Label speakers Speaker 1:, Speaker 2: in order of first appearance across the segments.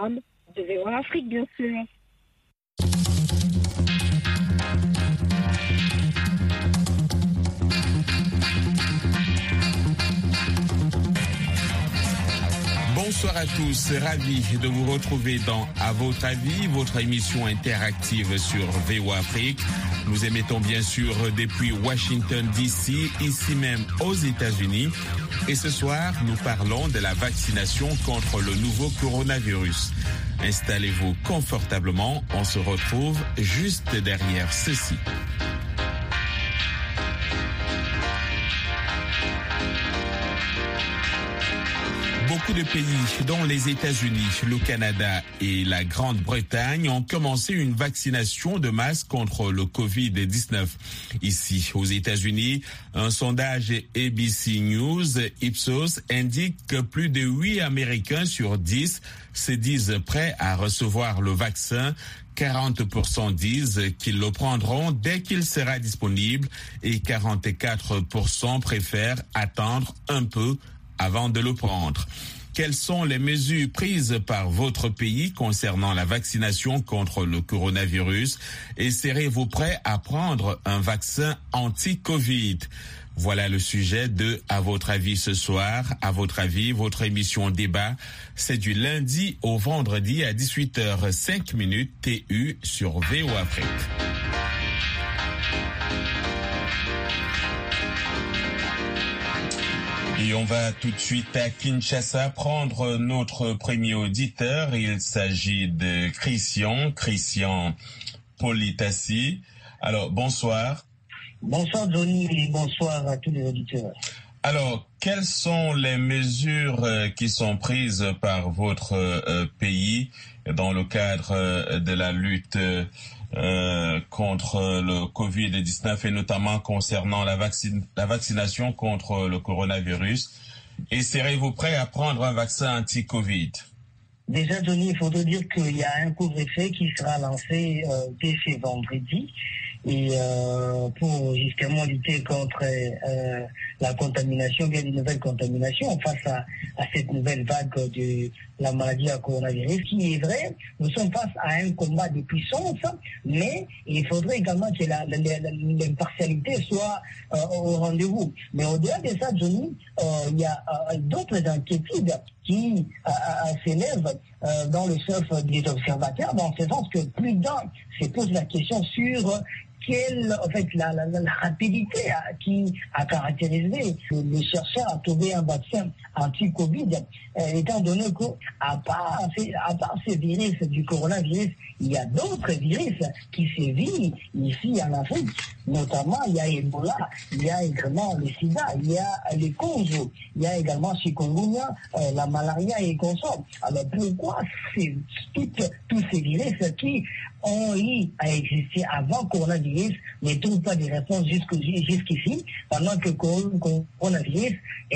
Speaker 1: programmes de VOA Afrique, bien sûr.
Speaker 2: Bonsoir à tous, ravi de vous retrouver dans À votre avis, votre émission interactive sur VOA Afrique. Nous émettons bien sûr depuis Washington DC, ici même aux États-Unis. Et ce soir, nous parlons de la vaccination contre le nouveau coronavirus. Installez-vous confortablement, on se retrouve juste derrière ceci. Beaucoup de pays, dont les États-Unis, le Canada et la Grande-Bretagne, ont commencé une vaccination de masse contre le Covid-19. Ici, aux États-Unis, un sondage ABC News Ipsos indique que plus de 8 Américains sur 10 se disent prêts à recevoir le vaccin. 40% disent qu'ils le prendront dès qu'il sera disponible et 44% préfèrent attendre un peu avant de le prendre. Quelles sont les mesures prises par votre pays concernant la vaccination contre le coronavirus et serez-vous prêt à prendre un vaccin anti-Covid? Voilà le sujet de À votre avis ce soir. À votre avis, votre émission débat, c'est du lundi au vendredi à 18h05 TU sur VOA Afrique. Et on va tout de suite à Kinshasa prendre notre premier auditeur. Il s'agit de Christian Politassi. Alors, bonsoir.
Speaker 3: Bonsoir Johnny et bonsoir à tous les auditeurs.
Speaker 2: Alors, quelles sont les mesures qui sont prises par votre pays dans le cadre de la lutte contre le Covid-19 et notamment concernant la vaccination contre le coronavirus? Et serez-vous prêt à prendre un vaccin anti-Covid?
Speaker 3: Déjà, Johnny, il faudrait dire qu'il y a un couvre-feu qui sera lancé dès ce vendredi. Et pour justement lutter contre la contamination, bien une nouvelle contamination face à cette nouvelle vague de la maladie à coronavirus, qui est vrai, nous sommes face à un combat de puissance, mais il faudrait également que l'impartialité soit au rendez-vous. Mais au-delà de ça, Johnny, il y a d'autres inquiétudes qui s'élèvent dans le chef des observateurs, dans ce sens que plus d'un se pose la question sur quelle, en fait, la rapidité qui a caractérisé les chercheurs à trouver un vaccin anti-Covid, étant donné qu'à part ce virus du coronavirus, il y a d'autres virus qui sévissent ici en Afrique. Notamment, il y a Ebola, il y a également le sida, il y a le Congo, il y a également chikungunya, la malaria et consorts. Alors pourquoi tous ces virus qui ont eu à exister avant coronavirus ne trouvent pas de réponse jusqu'ici, pendant que le coronavirus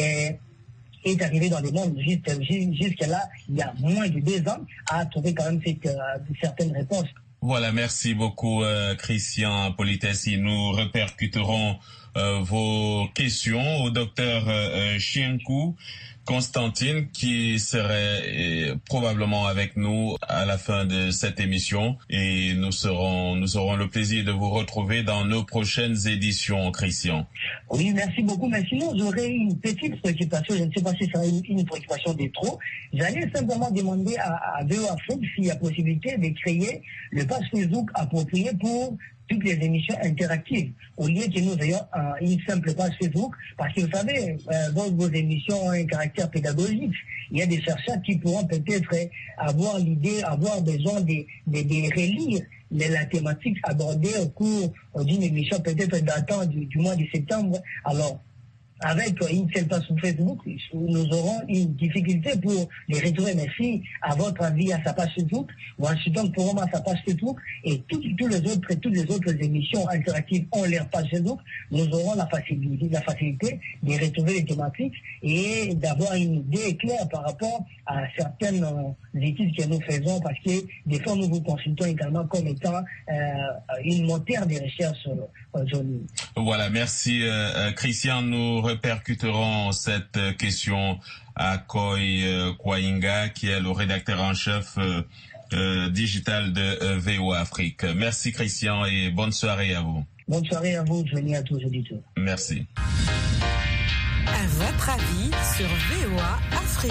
Speaker 3: est arrivé dans le monde jusque-là, il y a moins de 2 ans, à trouver quand même certaines réponses.
Speaker 2: Voilà, merci beaucoup Christian Politassi. Nous répercuterons vos questions au docteur Chienkou Constantine qui serait probablement avec nous à la fin de cette émission et nous aurons le plaisir de vous retrouver dans nos prochaines éditions, Christian.
Speaker 3: Oui, merci beaucoup. Mais sinon, j'aurais une petite préoccupation. Je ne sais pas si ça sera une préoccupation de trop. J'allais simplement demander à VOA Afrique s'il y a possibilité de créer le page Facebook approprié pour toutes les émissions interactives, au lieu que nous ayons une simple page Facebook, parce que vous savez, vos émissions ont un caractère pédagogique. Il y a des chercheurs qui pourront peut-être avoir besoin de relire la thématique abordée au cours d'une émission peut-être datant du mois de septembre. Alors, avec une seule page sur Facebook, nous aurons une difficulté pour les retrouver. Mais si, à votre avis, à sa page Facebook, Washington Forum à sa page Facebook, et toutes les autres émissions interactives ont leur page Facebook, nous aurons la facilité de retrouver les thématiques et d'avoir une idée claire par rapport à certaines études que nous faisons, parce que des fois nous vous consultons également comme étant une moteur de recherche, Johnny.
Speaker 2: Voilà, merci Christian. Nous répercuterons cette question à Koy Kwainga, qui est le rédacteur en chef digital de VOA Afrique. Merci Christian et bonne soirée à vous.
Speaker 3: Bonne soirée à vous, Johnny, à tous les auditeurs.
Speaker 2: Merci.
Speaker 4: À votre avis sur VOA Afrique.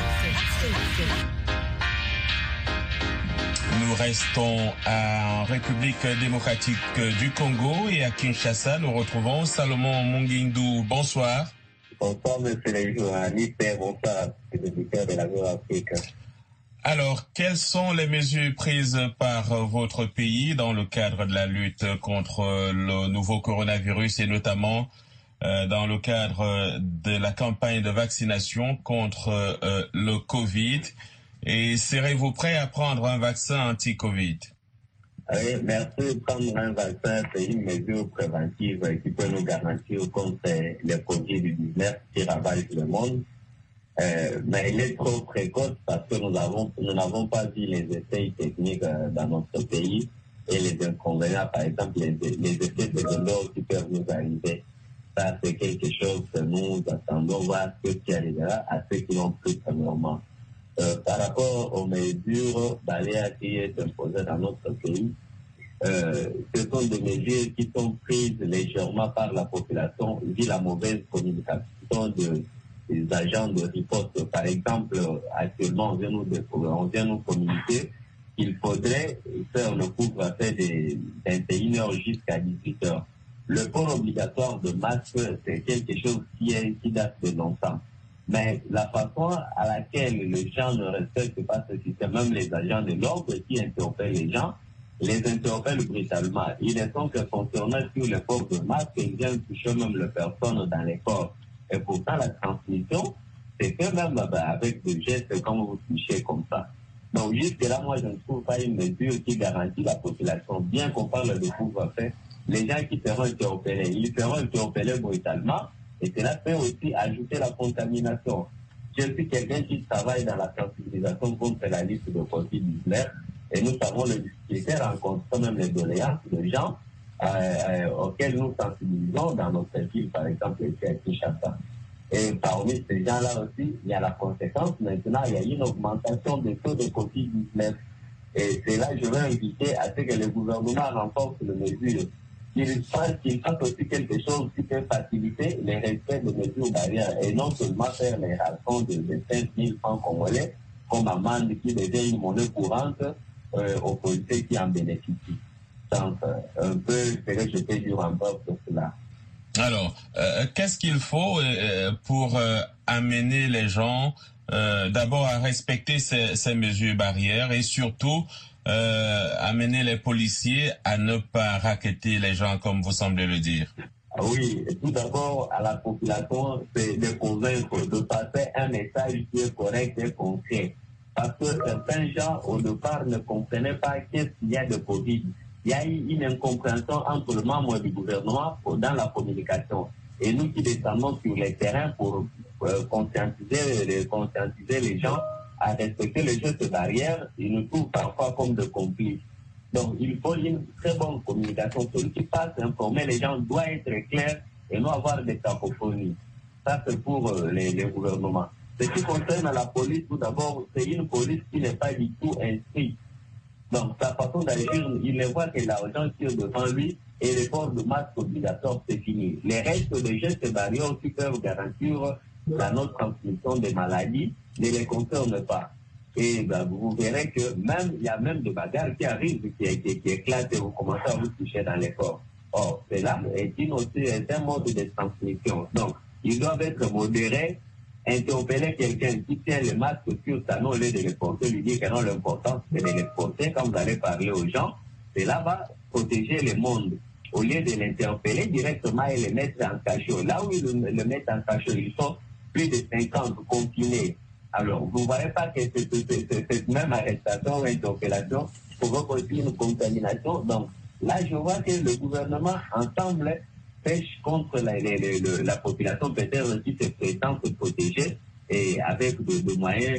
Speaker 2: Nous restons en République démocratique du Congo et à Kinshasa, nous retrouvons Salomon Mungindu. Bonsoir.
Speaker 5: Bonsoir, monsieur le journaliste, bonsoir, les auditeurs de la VOA Afrique.
Speaker 2: Alors, quelles sont les mesures prises par votre pays dans le cadre de la lutte contre le nouveau coronavirus et notamment dans le cadre de la campagne de vaccination contre le Covid? Et serez-vous prêt à prendre un vaccin anti-Covid?
Speaker 5: Oui, merci. Prendre un vaccin, c'est une mesure préventive qui peut nous garantir contre le Covid-19 qui ravage le monde. Mais il est trop précoce parce que nous n'avons pas vu les essais techniques dans notre pays et les inconvénients, par exemple, les effets secondaires qui peuvent nous arriver. Ça, c'est quelque chose que nous attendons voir ce qui arrivera à ceux qui l'ont pris premièrement. Par rapport aux mesures barrières qui sont imposées dans notre pays, ce sont des mesures qui sont prises légèrement par la population vu la mauvaise communication des agents de riposte. Par exemple, actuellement, on vient nous communiquer qu'il faudrait faire le couvre-feu de 21h jusqu'à 18h. Le port obligatoire de masque, c'est quelque chose qui date de longtemps. Mais la façon à laquelle les gens ne respectent pas ce système, même les agents de l'ordre qui interpellent les gens, les interpellent brutalement. Il est donc que concernant sur le port de masque, ils viennent toucher même les personnes dans les corps. Et pourtant, la transmission, c'est que même avec des gestes comme vous touchez comme ça. Donc jusque-là, moi, je ne trouve pas une mesure qui garantit la population. Bien qu'on parle de couvre-feu, les gens qui seront interpellés, ils seront interpellés brutalement. Et cela peut aussi ajouter la contamination. Je suis quelqu'un qui travaille dans la sensibilisation contre la liste de Covid-19 et nous savons les difficultés rencontrent même les doléances de gens auxquels nous sensibilisons dans notre ville, par exemple, ici à Kinshasa. Et parmi ces gens-là aussi, il y a la conséquence. Maintenant, il y a une augmentation des taux de Covid-19. Et c'est là que je veux inviter à ce que le gouvernement renforce les mesures. Qu'il fasse aussi quelque chose qui peut faciliter le respect des mesures barrières et non seulement faire les rançons de 5 000 francs congolais comme amende qui devient une monnaie courante aux policiers qui en bénéficient. Donc, un peu ce que je peux dire encore sur cela.
Speaker 2: Alors, qu'est-ce qu'il faut pour amener les gens d'abord à respecter ces mesures barrières et surtout amener les policiers à ne pas racketter les gens comme vous semblez le dire?
Speaker 5: Oui, tout d'abord à la population, c'est de convaincre, de passer un message qui est correct et concret. Parce que certains gens au départ ne comprenaient pas qu'est-ce qu'il y a de Covid. Il y a eu une incompréhension entre les membres du gouvernement dans la communication. Et nous qui descendons sur les terrains pour conscientiser les gens à respecter les gestes barrières, ils nous trouvent parfois comme des complices. Donc, il faut une très bonne communication. Celui qui passe informer les gens doit être clair et non avoir des cacophonies. Ça, c'est pour les gouvernements. Ce qui concerne la police, tout d'abord, c'est une police qui n'est pas du tout inscrite. Donc, sa façon d'agir, il ne voit que l'argent qui est devant lui et le port de masque obligatoire, c'est fini. Les restes de gestes barrières qui peuvent garantir la non-transmission des maladies ne les concernent pas. Et vous verrez que même il y a même des bagarres qui arrivent, qui éclatent et vous commencez à vous toucher dans les corps. Or, cela est un mode de transmission. Donc, ils doivent être modérés, interpeller quelqu'un qui tient le masque sur sa main au lieu de le porter, lui dire que non, l'important c'est de le porter quand vous allez parler aux gens. Cela va protéger le monde. Au lieu de l'interpeller directement et le mettre en cachot. Là où ils le mettent en cachot, ils sont plus de 50 confinés. Alors, vous ne voyez pas que cette même arrestation ou interpellation provoque aussi une contamination. Donc, là, je vois que le gouvernement, ensemble, pêche contre la population, peut-être aussi se prétend se protéger et avec des moyens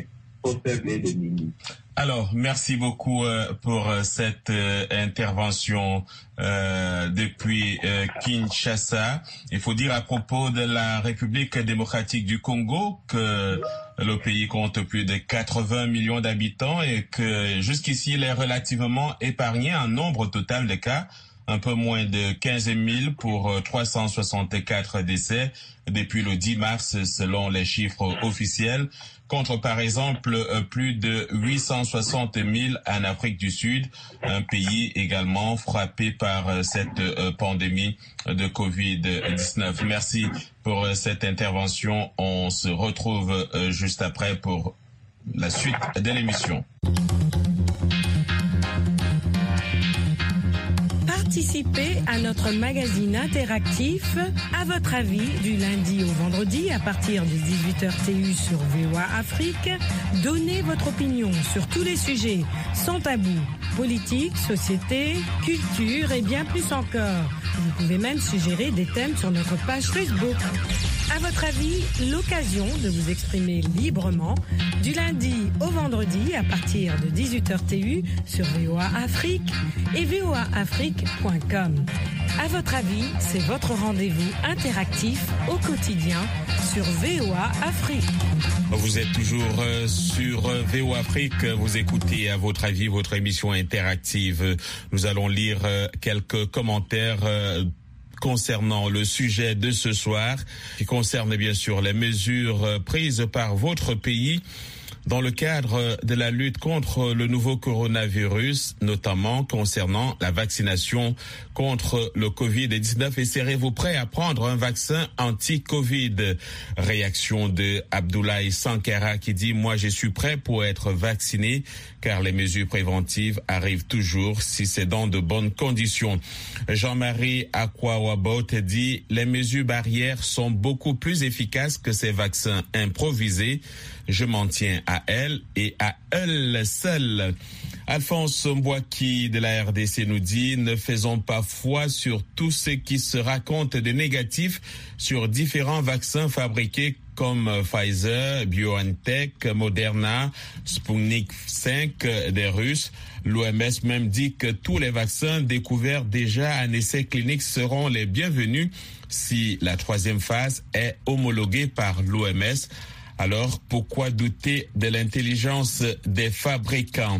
Speaker 5: trop faible et démunie.
Speaker 2: Alors, merci beaucoup pour cette intervention depuis Kinshasa. Il faut dire à propos de la République démocratique du Congo que le pays compte plus de 80 millions d'habitants et que jusqu'ici il est relativement épargné en nombre total de cas. Un peu moins de 15 000 pour 364 décès depuis le 10 mars selon les chiffres officiels, contre par exemple plus de 860 000 en Afrique du Sud, un pays également frappé par cette pandémie de Covid-19. Merci pour cette intervention. On se retrouve juste après pour la suite de l'émission.
Speaker 4: Participez à notre magazine interactif À votre avis du lundi au vendredi à partir de 18h TU sur VOA Afrique. Donnez votre opinion sur tous les sujets sans tabou. Politique, société, culture et bien plus encore. Vous pouvez même suggérer des thèmes sur notre page Facebook. À votre avis, l'occasion de vous exprimer librement du lundi au vendredi à partir de 18h TU sur VOA Afrique et voaafrique.com. À votre avis, c'est votre rendez-vous interactif au quotidien sur VOA Afrique.
Speaker 2: Vous êtes toujours sur VOA Afrique. Vous écoutez À votre avis, votre émission interactive. Nous allons lire quelques commentaires concernant le sujet de ce soir, qui concerne bien sûr les mesures prises par votre pays dans le cadre de la lutte contre le nouveau coronavirus, notamment concernant la vaccination contre le Covid-19. Et serez-vous prêt à prendre un vaccin anti-Covid? Réaction de Abdoulaye Sankara qui dit « Moi, je suis prêt pour être vacciné car les mesures préventives arrivent toujours si c'est dans de bonnes conditions. » Jean-Marie Akwawabot dit « Les mesures barrières sont beaucoup plus efficaces que ces vaccins improvisés. Je m'en tiens à elle et à elle seule. » Alphonse Mbouaki de la RDC nous dit « Ne faisons pas foi sur tout ce qui se raconte de négatif sur différents vaccins fabriqués comme Pfizer, BioNTech, Moderna, Sputnik 5 des Russes. L'OMS même dit que tous les vaccins découverts déjà en essai clinique seront les bienvenus si la troisième phase est homologuée par l'OMS. Alors, pourquoi douter de l'intelligence des fabricants?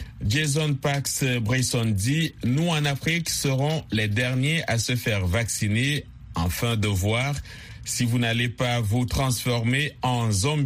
Speaker 2: Jason Pax Brisson dit « Nous, en Afrique, serons les derniers à se faire vacciner afin de voir si vous n'allez pas vous transformer en zombie. »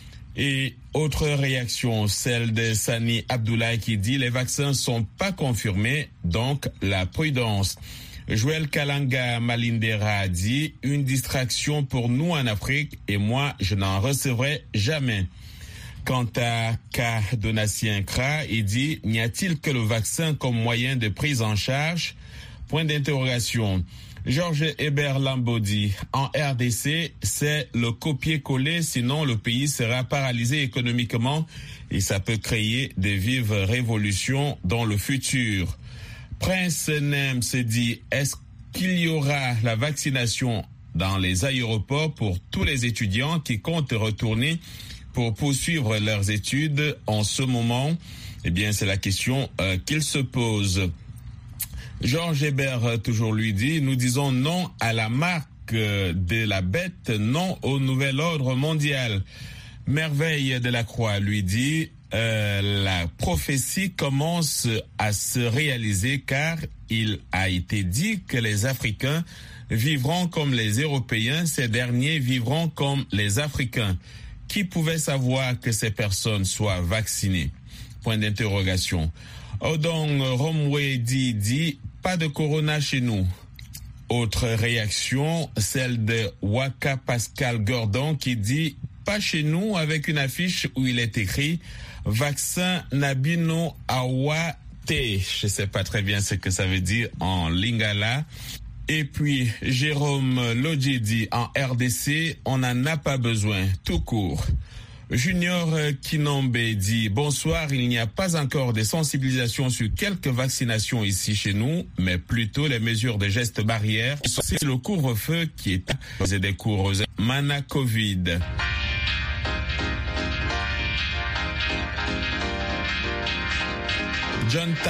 Speaker 2: Et autre réaction, celle de Sani Abdoulaye qui dit « Les vaccins sont pas confirmés, donc la prudence. » Joël Kalanga Malindera dit « Une distraction pour nous en Afrique et moi, je n'en recevrai jamais. » Quant à K. Donatien Kra, il dit « N'y a-t-il que le vaccin comme moyen de prise en charge ?» Point d'interrogation. Georges Hébert Lambodi, en RDC, c'est le copier-coller, sinon le pays sera paralysé économiquement et ça peut créer de vives révolutions dans le futur. Prince Nem se dit, est-ce qu'il y aura la vaccination dans les aéroports pour tous les étudiants qui comptent retourner pour poursuivre leurs études en ce moment? Eh bien, c'est la question qu'il se pose. Georges Hébert, toujours lui dit, nous disons non à la marque de la bête, non au nouvel ordre mondial. Merveille de la Croix lui dit, la prophétie commence à se réaliser car il a été dit que les Africains vivront comme les Européens, ces derniers vivront comme les Africains. Qui pouvait savoir que ces personnes soient vaccinées? Point d'interrogation. Odong Romwe dit, pas de corona chez nous. Autre réaction, celle de Waka Pascal Gordon qui dit, pas chez nous, avec une affiche où il est écrit vaccin Nabino Awa T. Je sais pas très bien ce que ça veut dire en lingala. Et puis Jérôme Lodjedi en RDC, on n'en a pas besoin, tout court. Junior Kinombe dit bonsoir, il n'y a pas encore de sensibilisation sur quelques vaccinations ici chez nous, mais plutôt les mesures de gestes barrières. C'est le couvre-feu qui est des cours Mana Covid. John